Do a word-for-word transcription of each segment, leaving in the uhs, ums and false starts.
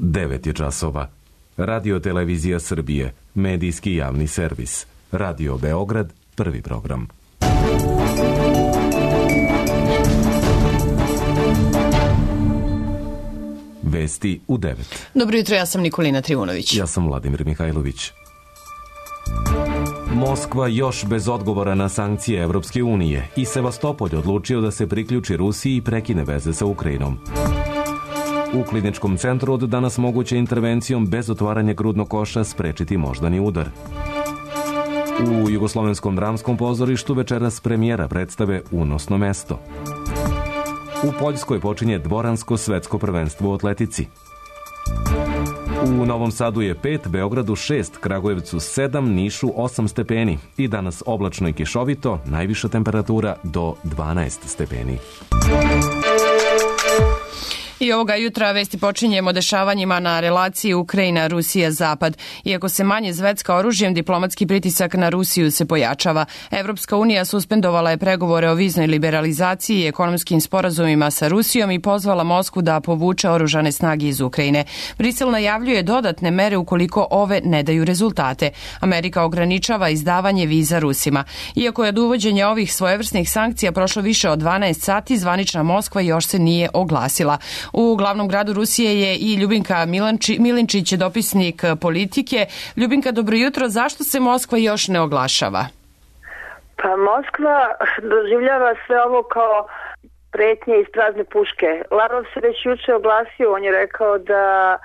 devet je časova. Radio Televizija Srbije, medijski javni servis. Radio Beograd, prvi program. Vesti u devet. Dobro jutro, ja sam Nikolina Trivunović. Ja sam Vladimir Mihajlović. Moskva još bez odgovora na sankcije Evropske unije i Sevastopolj odlučio da se priključi Rusiji i prekine veze sa Ukrajinom. U kliničkom centru od danas moguće intervencijom bez otvaranja grudnog koša sprečiti moždani udar. U Jugoslovenskom dramskom pozorištu večeras premijera predstave Unosno mesto. U Poljskoj počinje dvoransko svetsko prvenstvo u atletici. U Novom Sadu je pet, Beogradu šest, Kragujevcu sedam, Nišu osam stepeni i danas oblačno i kišovito, najviša temperatura do dvanaest stepeni. I ovoga jutra vesti počinjemo dešavanjima na relaciji Ukrajina-Rusija-Zapad. Iako se manje zvecka oružjem, diplomatski pritisak na Rusiju se pojačava. Evropska unija suspendovala je pregovore o viznoj liberalizaciji i ekonomskim sporazumima sa Rusijom i pozvala Moskvu da povuče oružane snage iz Ukrajine. Brisel najavljuje dodatne mere ukoliko ove ne daju rezultate. Amerika ograničava izdavanje viza Rusima. Iako je od uvođenja ovih svojevrsnih sankcija prošlo više od dvanaest sati, zvanična Moskva još se nije oglasila. U glavnom gradu Rusije je i Ljubinka Milanči, Milinčić, dopisnik Politike. Ljubinka, dobro jutro. Zašto se Moskva još ne oglašava? Pa Moskva doživljava sve ovo kao pretnje iz prazne puške. Lavrov se već juče oglasio, on je rekao da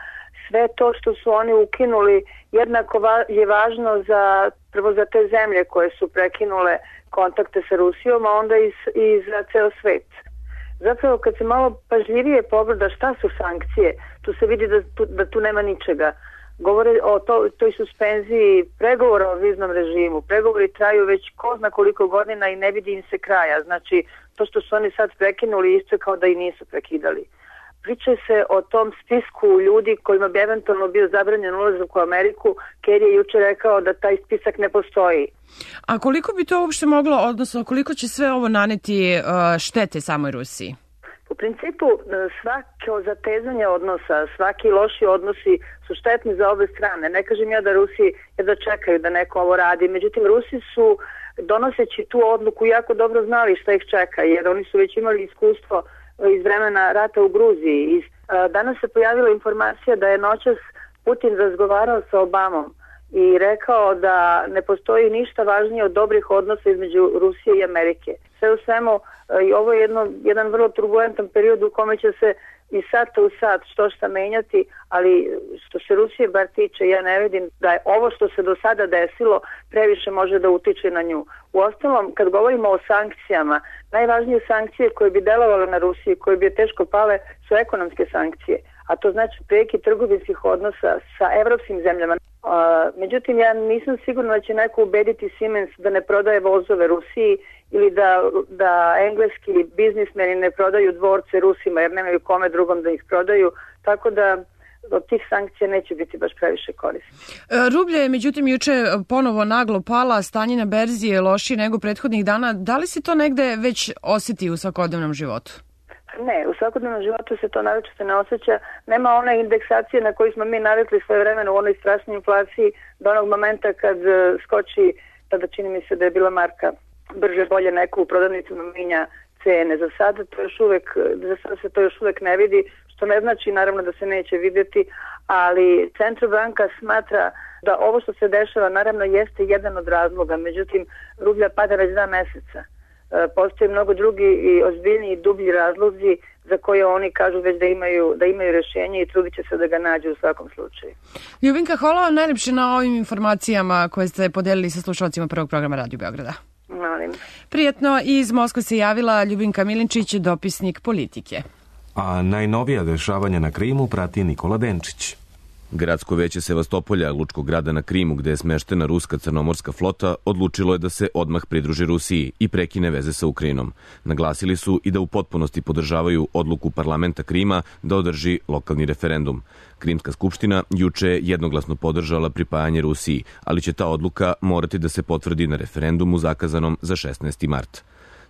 sve to što su oni ukinuli jednako je važno za, prvo za te zemlje koje su prekinule kontakte sa Rusijom, a onda i, i za ceo svet. Zapravo, kad se malo pažljivije pogleda šta su sankcije, tu se vidi da tu, da tu nema ničega. Govore o to, toj suspenziji pregovora o viznom režimu. Pregovori traju već ko zna koliko godina i ne vidi im se kraja. Znači, to što su oni sad prekinuli isto kao da i nisu prekidali. Priča se o tom spisku ljudi kojima bi eventualno bio zabranjen ulazak u Ameriku. Kerry je juče rekao da taj spisak ne postoji. A koliko bi to uopšte moglo, odnosno koliko će sve ovo naneti uh, štete samoj Rusiji? U principu svako zatezanje odnosa, svaki loši odnosi su štetni za obe strane. Ne kažem ja da Rusi jedva čekaju da neko ovo radi, međutim Rusi su donoseći tu odluku jako dobro znali šta ih čeka, jer oni su već imali iskustvo iz vremena rata u Gruziji. Danas se pojavila informacija da je noćas Putin razgovarao sa Obamom i rekao da ne postoji ništa važnije od dobrih odnosa između Rusije i Amerike. Sve u svemu, i ovo je jedno, jedan vrlo turbulentan period u kome će se i sata u sat što šta menjati, ali što se Rusije bar tiče, ja ne vidim da je ovo što se do sada desilo previše može da utiče na nju. Uostalom, kad govorimo o sankcijama, najvažnije sankcije koje bi delovale na Rusiji, koje bi je teško pale, su ekonomske sankcije, a to znači preki trgovinskih odnosa sa evropskim zemljama. Uh, međutim, ja nisam sigurna da će neko ubediti Siemens da ne prodaje vozove Rusiji ili da, da engleski biznismeni ne prodaju dvorce Rusima jer nemaju kome drugom da ih prodaju, tako da od tih sankcija neće biti baš previše korisno. Rublja je međutim juče ponovo naglo pala, stanje na berzi je lošije nego prethodnih dana. Da li se to negde već osjeti u svakodnevnom životu? Ne, u svakodnevnom životu se to naročito ne osjeća. Nema one indeksacije na koju smo mi navikli svoje vremena u onoj strašnoj inflaciji do onog momenta kad skoči, tada čini mi se da je bila marka brže bolje neko u prodavnicama menja cene. Za sada to još uvek, za sada se to još uvek ne vidi, što ne znači naravno da se neće vidjeti, ali Centrobanka smatra da ovo što se dešava naravno jeste jedan od razloga, međutim rublja pada već dva meseca. Postoje mnogo drugi i ozbiljni i dublji razlozi za koje oni kažu već da imaju, da imaju rješenje i trudit će se da ga nađu u svakom slučaju. Ljubinka, hvala vam najljepše na ovim informacijama koje ste podelili sa slušalcima prvog programa Radio Beograda. Molim. Prijetno, iz Moskve se javila Ljubinka Milinčić, dopisnik Politike. A najnovija dešavanja na Krimu prati Nikola Denčić. Gradsko veće Sevastopolja, lučkog grada na Krimu, gde je smeštena ruska crnomorska flota, odlučilo je da se odmah pridruži Rusiji i prekine veze sa Ukrajinom. Naglasili su i da u potpunosti podržavaju odluku parlamenta Krima da održi lokalni referendum. Krimska skupština juče je jednoglasno podržala pripajanje Rusiji, ali će ta odluka morati da se potvrdi na referendumu zakazanom za šesnaesti mart.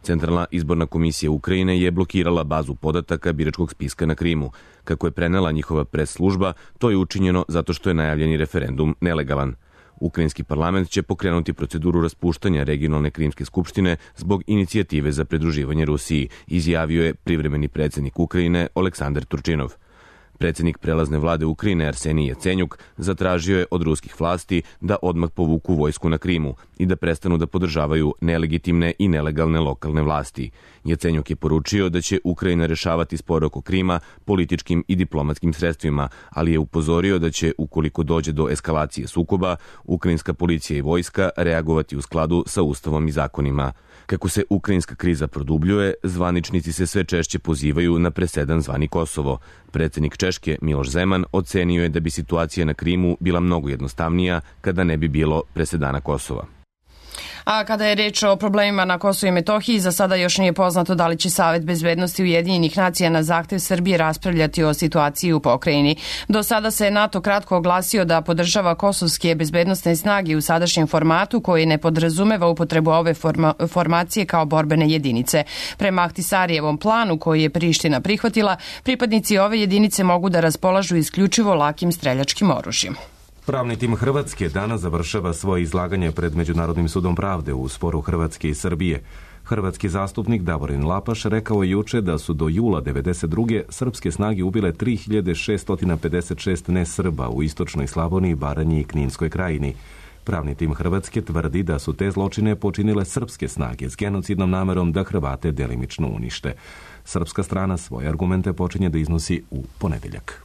Centralna izborna komisija Ukrajine je blokirala bazu podataka biračkog spiska na Krimu. Kako je prenela njihova pres služba, to je učinjeno zato što je najavljeni referendum nelegalan. Ukrajinski parlament će pokrenuti proceduru raspuštanja regionalne Krimske skupštine zbog inicijative za pridruživanje Rusiji, izjavio je privremeni predsjednik Ukrajine Oleksandar Turčinov. Predsjednik prelazne vlade Ukrajine Arsenij Jacenjuk zatražio je od ruskih vlasti da odmah povuku vojsku na Krimu i da prestanu da podržavaju nelegitimne i nelegalne lokalne vlasti. Jacenjuk je poručio da će Ukrajina rešavati spor oko Krima političkim i diplomatskim sredstvima, ali je upozorio da će, ukoliko dođe do eskalacije sukoba, ukrajinska policija i vojska reagovati u skladu sa ustavom i zakonima. Kako se ukrajinska kriza produbljuje, zvaničnici se sve češće pozivaju na presedan zvani Kosovo. Predsjednik Češke Miloš Zeman ocenio je da bi situacija na Krimu bila mnogo jednostavnija kada ne bi bilo presedana Kosova. A kada je reč o problemima na Kosovu i Metohiji, za sada još nije poznato da li će Savet bezbednosti Ujedinjenih nacija na zahtev Srbije raspravljati o situaciji u pokrajini. Do sada se NATO kratko oglasio da podržava kosovske bezbednostne snage u sadašnjem formatu koji ne podrazumeva upotrebu ove forma, formacije kao borbene jedinice. Prema Ahtisarijevom planu koji je Priština prihvatila, pripadnici ove jedinice mogu da raspolažu isključivo lakim streljačkim oružjem. Pravni tim Hrvatske danas završava svoje izlaganje pred Međunarodnim sudom pravde u sporu Hrvatske i Srbije. Hrvatski zastupnik Davorin Lapaš rekao je juče da su do jula devedeset druge srpske snage ubile tri hiljade šesto pedeset šest nesrba u istočnoj Slavoniji, Baranji i Kninskoj krajini. Pravni tim Hrvatske tvrdi da su te zločine počinile srpske snage s genocidnom namerom da Hrvate delimično unište. Srpska strana svoje argumente počinje da iznosi u ponedeljak.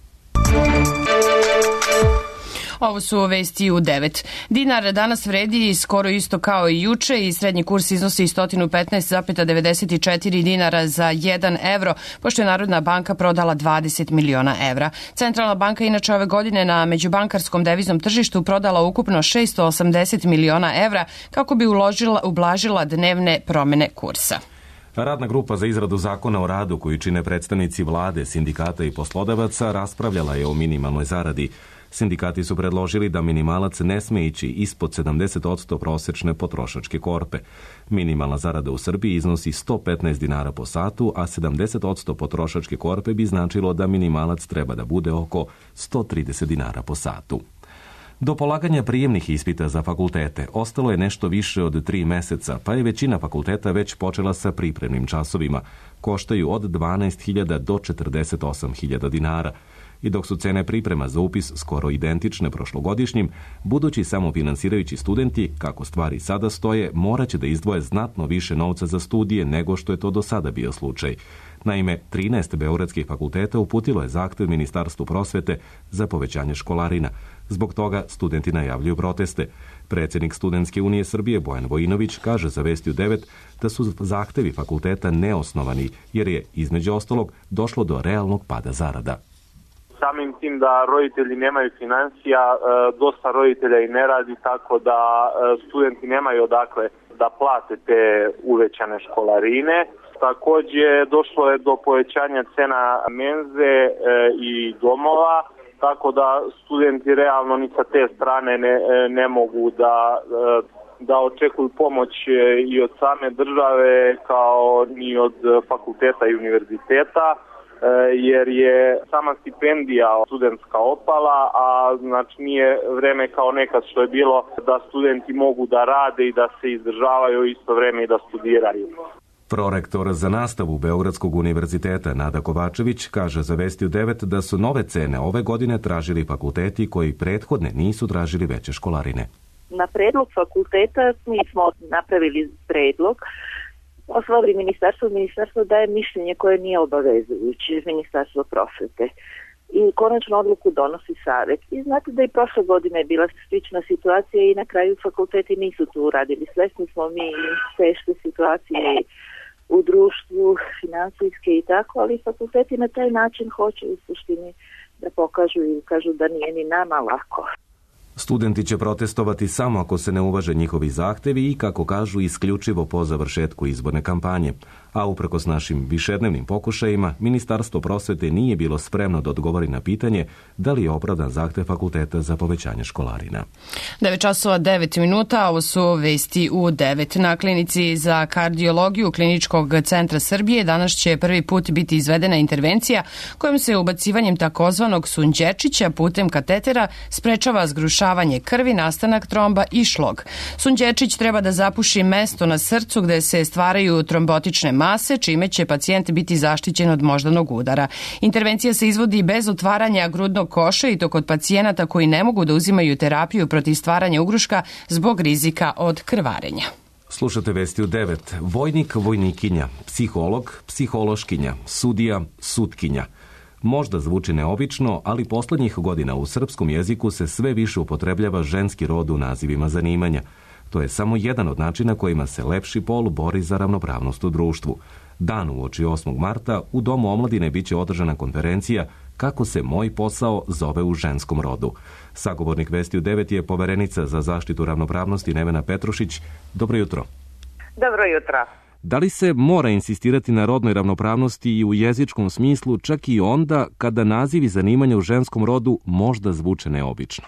Ovo su vesti u devet. Dinar danas vredi skoro isto kao i juče i srednji kurs iznosi sto petnaest zarez devedeset četiri dinara za jedan evro, pošto je Narodna banka prodala dvadeset miliona evra. Centralna banka inače ove godine na međubankarskom deviznom tržištu prodala ukupno šesto osamdeset miliona evra kako bi uložila, ublažila dnevne promene kursa. Radna grupa za izradu zakona o radu koju čine predstavnici vlade, sindikata i poslodavaca raspravljala je o minimalnoj zaradi. Sindikati su predložili da minimalac ne sme ići ispod sedamdeset posto prosečne potrošačke korpe. Minimalna zarada u Srbiji iznosi sto petnaest dinara po satu, a sedamdeset posto potrošačke korpe bi značilo da minimalac treba da bude oko sto trideset dinara po satu. Do polaganja prijemnih ispita za fakultete ostalo je nešto više od tri meseca, pa je većina fakulteta već počela sa pripremnim časovima. Koštaju od dvanaest hiljada do četrdeset osam hiljada dinara. I dok su cene priprema za upis skoro identične prošlogodišnjim, budući samofinansirajući studenti, kako stvari sada stoje, moraće da izdvoje znatno više novca za studije nego što je to do sada bio slučaj. Naime, trinaest beogradskih fakulteta uputilo je zahtev Ministarstvu prosvete za povećanje školarina. Zbog toga studenti najavljuju proteste. Predsjednik Studentske unije Srbije Bojan Vojinović kaže za Vesti u devet da su zahtevi fakulteta neosnovani, jer je, između ostalog, došlo do realnog pada zarada. Samim tim da roditelji nemaju financija, dosta roditelja i ne radi, tako da studenti nemaju odakle da plate te uvećane školarine. Također došlo je do povećanja cena menze i domova, tako da studenti realno ni sa te strane ne, ne mogu da, da očekuju pomoć i od same države kao ni od fakulteta i univerziteta, jer je sama stipendija studentska opala, a znači nije vreme kao nekad što je bilo da studenti mogu da rade i da se izdržavaju isto vreme i da studiraju. Prorektor za nastavu Beogradskog univerziteta Nada Kovačević kaže za Vesti u devet da su nove cene ove godine tražili fakulteti koji prethodne nisu tražili veće školarine. Na predlog fakulteta mi smo napravili predlog, poslali ministarstvo, ministarstvo daje mišljenje koje nije obavezujuće, ministarstvo prosvete. I konačnu odluku donosi Savet. I znate da i prošle godine je bila slična situacija i na kraju fakulteti nisu tu uradili. Svesni smo mi teške situacije u društvu, finansijske i tako, ali fakulteti na taj način hoće u suštini da pokažu i kažu da nije ni nama lako. Studenti će protestovati samo ako se ne uvaže njihovi zahtevi i, kako kažu, isključivo po završetku izborne kampanje. A uprkos našim višednevnim pokušajima, Ministarstvo prosvete nije bilo spremno da odgovori na pitanje da li je opravdan zahtev fakulteta za povećanje školarina. devet časova devet minuta, ovo su vesti u devet. Na klinici za kardiologiju Kliničkog centra Srbije danas će prvi put biti izvedena intervencija kojom se ubacivanjem takozvanog sunđečića putem katetera sprečava zgrušavanje krvi, nastanak tromba i šlog. Sunđečić treba da zapuši mesto na srcu gde se stvaraju trombotične mase, čime će pacijent biti zaštićen od moždanog udara. Intervencija se izvodi bez otvaranja grudnog koša i to kod pacijenata koji ne mogu da uzimaju terapiju protiv stvaranja ugruška zbog rizika od krvarenja. Slušate vesti u devet. Vojnik, vojnikinja, psiholog, psihološkinja, sudija, sutkinja. Možda zvuči neobično, ali poslednjih godina u srpskom jeziku se sve više upotrebljava ženski rod u nazivima zanimanja. To je samo jedan od načina kojima se lepši pol bori za ravnopravnost u društvu. Dan uoči osmog marta u Domu omladine biće održana konferencija Kako se moj posao zove u ženskom rodu. Sagovornik Vesti u devet je poverenica za zaštitu ravnopravnosti Nevena Petrušić. Dobro jutro. Dobro jutro. Da li se mora insistirati na rodnoj ravnopravnosti i u jezičkom smislu čak i onda kada nazivi zanimanja u ženskom rodu možda zvuče neobično?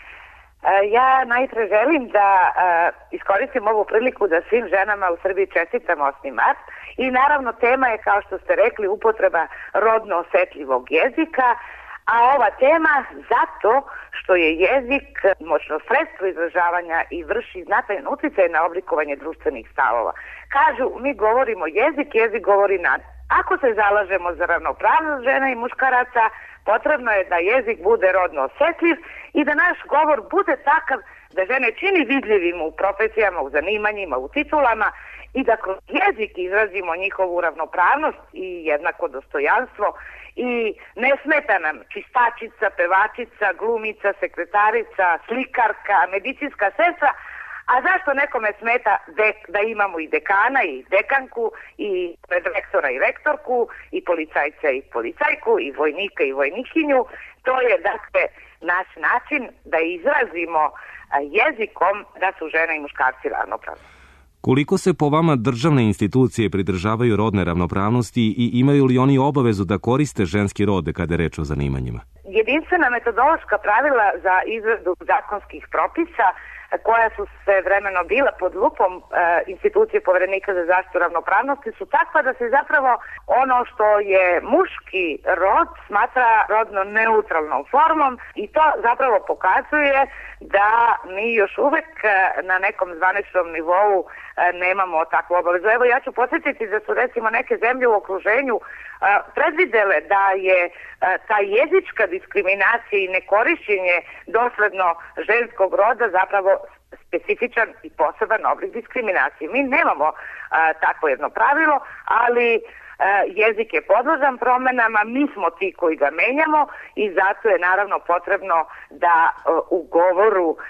Ja najpre želim da uh, iskoristim ovu priliku da svim ženama u Srbiji čestitam osmi mart i naravno tema je, kao što ste rekli, upotreba rodno osetljivog jezika, a ova tema zato što je jezik moćno sredstvo izražavanja i vrši znatajan uticaj na oblikovanje društvenih stavova. Kažu, mi govorimo jezik, jezik govori nad. Ako se zalažemo za ravnopravnost žena i muškaraca, potrebno je da jezik bude rodno osetljiv i da naš govor bude takav da žene čini vidljivim u profesijama, u zanimanjima, u titulama i da kroz jezik izrazimo njihovu ravnopravnost i jednako dostojanstvo i ne smeta nam čistačica, pevačica, glumica, sekretarica, slikarka, medicinska sestra. A zašto nekome smeta dek, da imamo i dekana i dekanku i rektora i rektorku i policajca i policajku i vojnika i vojnikinju? To je dakle naš način da izrazimo jezikom da su žene i muškarci ravnopravni. Koliko se po vama državne institucije pridržavaju rodne ravnopravnosti i imaju li oni obavezu da koriste ženski rod kada je reč o zanimanjima? Jedinstvena metodološka pravila za izradu zakonskih propisa koja su se vremeno bila pod lupom e, institucije Poverenika za zaštitu ravnopravnosti su takva da se zapravo ono što je muški rod smatra rodno neutralnom formom i to zapravo pokazuje da mi još uvek na nekom zvaničnom nivou e, nemamo takvu obavezu. Evo ja ću podsjetiti da su recimo neke zemlje u okruženju e, predvidele da je e, ta jezička diskriminacija i nekorišćenje dosledno ženskog roda zapravo specifičan i poseban oblik diskriminacije. Mi nemamo a, takvo jedno pravilo, ali a, jezik je podložan promenama, mi smo ti koji ga menjamo i zato je naravno potrebno da a, u govoru a,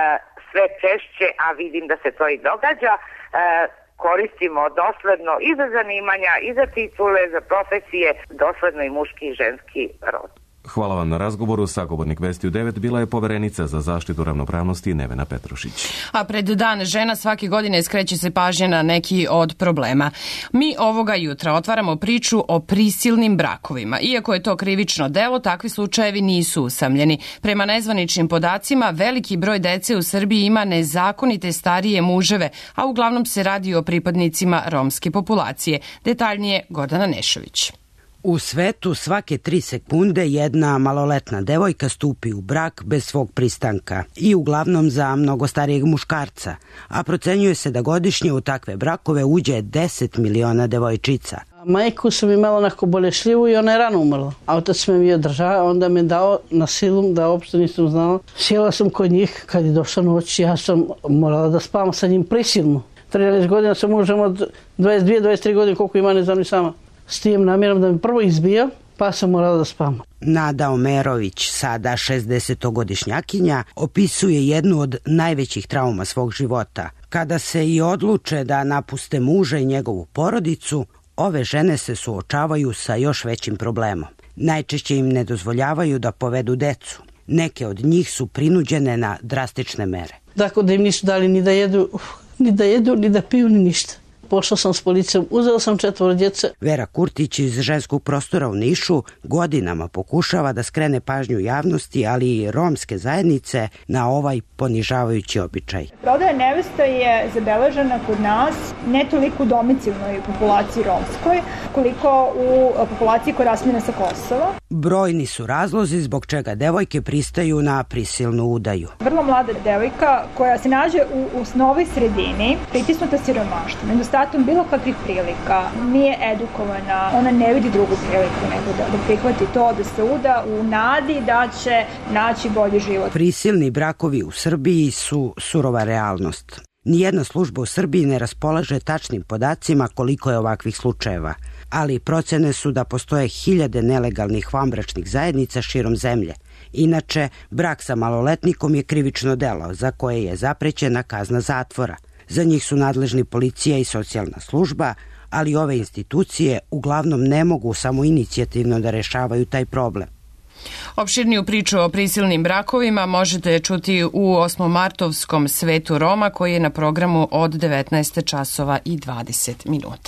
sve češće, a vidim da se to i događa, a, koristimo dosledno i za zanimanja, i za titule, za profesije, dosledno i muški i ženski rod. Hvala vam na razgovoru. Sagovornik Vesti u devet bila je poverenica za zaštitu ravnopravnosti Nevena Petrušić. A pred dan žena svake godine skreće se pažnja na neki od problema. Mi ovoga jutra otvaramo priču o prisilnim brakovima. Iako je to krivično delo, takvi slučajevi nisu usamljeni. Prema nezvaničnim podacima, veliki broj dece u Srbiji ima nezakonite starije muževe, a uglavnom se radi o pripadnicima romske populacije. Detaljnije Gordana Nešović. U svetu svake tri sekunde jedna maloletna devojka stupi u brak bez svog pristanka i uglavnom za mnogo starijeg muškarca, a procenjuje se da godišnje u takve brakove uđe deset miliona devojčica. Majku sam imala onako bolešljivu i ona je rano umrla. A otac me je držao, onda me dao na silu da uopšte nisam znala. Sjela sam kod njih, kad je došla noć, ja sam morala da spavam sa njim prisilno. trinaest godina sam mužem od dvadeset dvije do dvadeset tri godine, koliko ima ne znam ni sama. S tim namjerom da mi prvo izbija, pa sam morala da spavam. Nada Omerović, sada šezdesetogodišnjakinja, opisuje jednu od najvećih trauma svog života. Kada se i odluče da napuste muža i njegovu porodicu, ove žene se suočavaju sa još većim problemom. Najčešće im ne dozvoljavaju da povedu decu. Neke od njih su prinuđene na drastične mere. Tako da im nisu dali ni da jedu, ni da jedu, ni da piju, ni ništa. Pošla sam s policijom, uzela sam četvoro djece. Vera Kurtić iz ženskog prostora u Nišu godinama pokušava da skrene pažnju javnosti, ali i romske zajednice na ovaj ponižavajući običaj. Prodaja nevesta je zabeležena kod nas ne toliko u domicilnoj populaciji romskoj, koliko u populaciji koja je rasmijena sa Kosova. Brojni su razlozi zbog čega devojke pristaju na prisilnu udaju. Vrlo mlada devojka koja se nađe u, u novoj sredini, pritisnuta siromaštvom, nedostatom bilo kakvih prilika, nije edukovana, ona ne vidi drugu priliku nego da, da prihvati to, da se uda u nadi da će naći bolji život. Prisilni brakovi u Srbiji su surova realnost. Nijedna služba u Srbiji ne raspolaže tačnim podacima koliko je ovakvih slučajeva, ali procene su da postoje hiljade nelegalnih vanbračnih zajednica širom zemlje. Inače, brak sa maloletnikom je krivično delo za koje je zaprećena kazna zatvora. Za njih su nadležni policija i socijalna služba, ali ove institucije uglavnom ne mogu samoinicijativno da rešavaju taj problem. Opširniju priču o prisilnim brakovima možete čuti u osmomartovskom Svetu Roma koji je na programu od devetnaest časova i dvadeset minuta.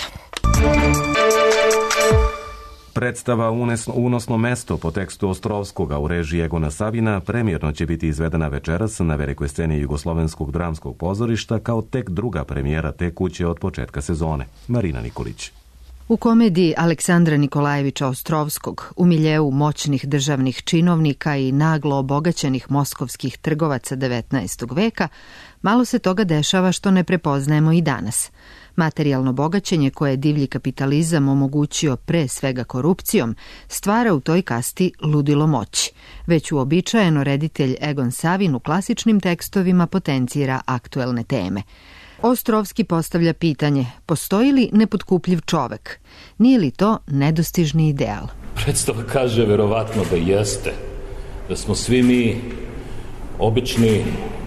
Predstava Unosno mesto po tekstu Ostrovskoga u režiji Egona Savina premijerno će biti izvedena večeras na velikoj sceni Jugoslovenskog dramskog pozorišta kao tek druga premijera te kuće od početka sezone. Marina Nikolić. U komediji Aleksandra Nikolajevića Ostrovskog, u miljeu moćnih državnih činovnika i naglo obogaćenih moskovskih trgovaca devetnaestog veka, malo se toga dešava što ne prepoznajemo i danas. Materijalno bogaćenje koje je divlji kapitalizam omogućio pre svega korupcijom, stvara u toj kasti ludilo moći. Već uobičajeno reditelj Egon Savin u klasičnim tekstovima potencira aktuelne teme. Ostrovski postavlja pitanje, postoji li nepotkupljiv čovek? Nije li to nedostižni ideal? Predstava kaže verovatno da jeste, da smo svi mi obični,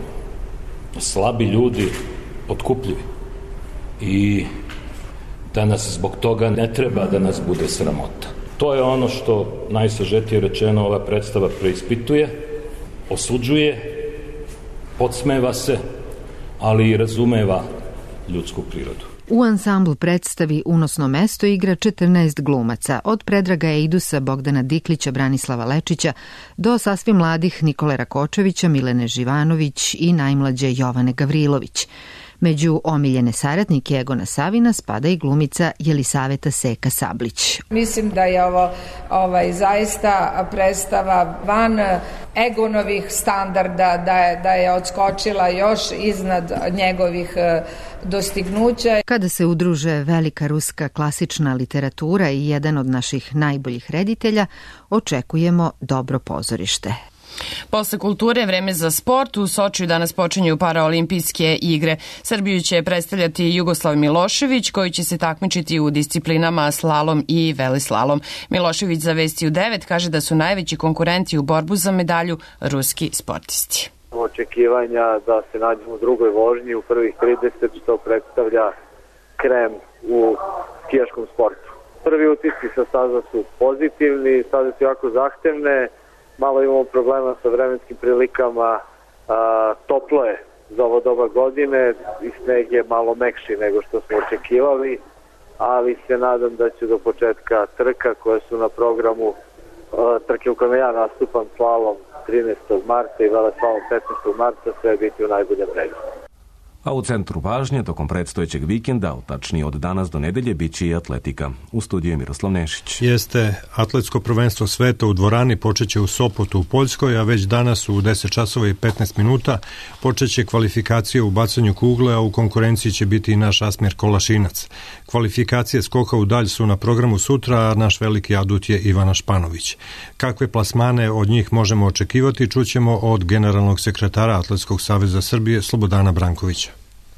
slabi ljudi potkupljivi i da nas zbog toga ne treba da nas bude sramota. To je ono što najsažetije rečeno ova predstava preispituje, osuđuje, podsmeva se, ali i razumeva ljudsku prirodu. U ansamblu predstavi Unosno mesto igra četrnaest glumaca, od Predraga Eidusa, Bogdana Diklića, Branislava Lečića, do sasvim mladih Nikole Rakočevića, Milene Živanović i najmlađe Jovane Gavrilović. Među omiljene saradnike Egona Savina spada i glumica Jelisaveta Seka Sablić. Mislim da je ovo ovaj, zaista predstava van Egonovih standarda, da je, da je odskočila još iznad njegovih dostignuća. Kada se udruže velika ruska klasična literatura i jedan od naših najboljih reditelja, očekujemo dobro pozorište. Posle kulture, vreme za sport. U Sočiju danas počinju paraolimpijske igre. Srbiju će predstavljati Jugoslav Milošević, koji će se takmičiti u disciplinama slalom i veleslalom. Milošević za Vesti u devet kaže da su najveći konkurenti u borbu za medalju ruski sportisti. Očekivanja da se nađemo u drugoj vožnji u prvih trideset, što predstavlja krem u skijaškom sportu. Prvi utisci sa staza su pozitivni, staze su jako zahtevne. Malo imamo problema sa vremenskim prilikama, a, toplo je za ovo doba godine i sneg je malo mekši nego što smo očekivali, ali se nadam da će do početka trka koje su na programu a, trke u kojima ja nastupam slalom trinaestog marta i veleslalom petnaestog marta sve biti u najboljem redu. A u centru pažnje tokom predstojećeg vikenda, tačnije od danas do nedelje, bit će i atletika. U studiju je Miroslav Nešić. Jeste, atletsko prvenstvo sveta u dvorani počeće u Sopotu u Poljskoj, a već danas u deset časova i petnaest minuta počeće kvalifikacije u bacanju kugle, a u konkurenciji će biti i naš Asmir Kolašinac. Kvalifikacije skoka u dalj su na programu sutra, a naš veliki adut je Ivana Španović. Kakve plasmane od njih možemo očekivati, čućemo od generalnog sekretara Atletskog saveza Srbije Slobodana Brankovića.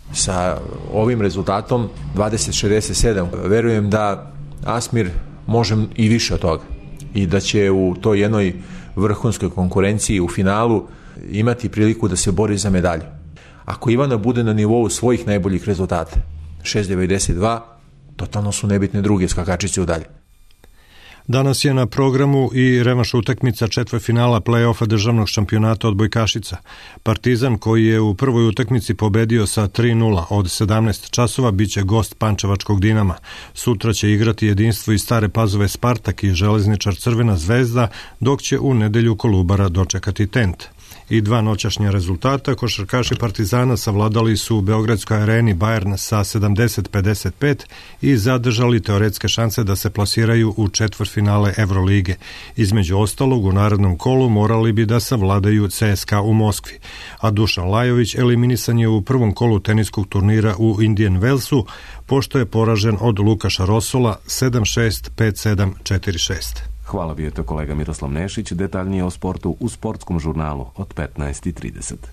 Sa ovim rezultatom dvadeset šezdeset sedam verujem da Asmir može i više od toga i da će u toj jednoj vrhunskoj konkurenciji u finalu imati priliku da se bori za medalju. Ako Ivana bude na nivou svojih najboljih rezultata šest devedeset dva, totalno su nebitne druge skakačice u dalje. Danas je na programu i revanš utakmica četvrtfinala play-offa državnog šampionata odbojkašica. Partizan, koji je u prvoj utakmici pobedio sa tri nula od sedamnaest časova, biće gost Pančevačkog Dinama. Sutra će igrati Jedinstvo iz Stare Pazove Spartak i Železničar Crvena Zvezda, dok će u nedelju Kolubara dočekati Tent. I dva noćašnja rezultata, košarkaši Partizana savladali su u Beogradskoj areni Bayern sa sedamdeset pedeset pet i zadržali teoretske šanse da se plasiraju u četvrtfinale Evrolige. Između ostalog, u narednom kolu morali bi da savladaju C S K A u Moskvi, a Dušan Lajović eliminisan je u prvom kolu teniskog turnira u Indian Wellsu, pošto je poražen od Lukaša Rosola sedam šest, pet sedam, četiri šest. Hvala, bio je to kolega Miroslav Nešić. Detaljnije o sportu u sportskom žurnalu od petnaest i trideset.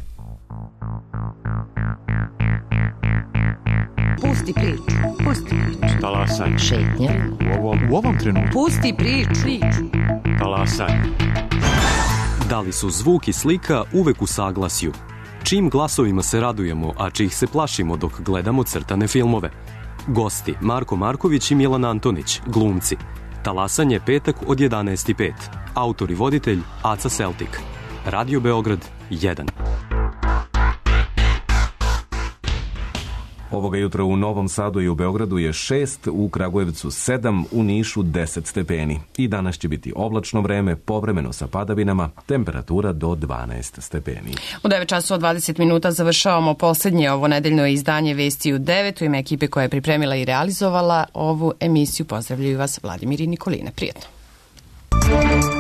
Pusti priču, pusti priču. Talasanje. Šetnja. U ovom, u ovom trenutku. Pusti priču. Talasanje. Da li su zvuk i slika uvek u saglasju? Čim glasovima se radujemo, a čih se plašimo dok gledamo crtane filmove? Gosti Marko Marković i Milan Antonić, glumci. Talasanje petak od jedanaest i pet. Autor i voditelj Aca Seltik. Radio Beograd jedan. Ovoga jutra u Novom Sadu i u Beogradu je šest, u Kragujevcu sedam, u Nišu deset stepeni. I danas će biti oblačno vreme, povremeno sa padavinama, temperatura do dvanaest stepeni. U devet časova dvadeset minuta završavamo posljednje ovo nedeljno izdanje Vesti u devet. U ime ekipe koja je pripremila i realizovala ovu emisiju pozdravljaju vas Vladimir i Nikolina. Prijetno.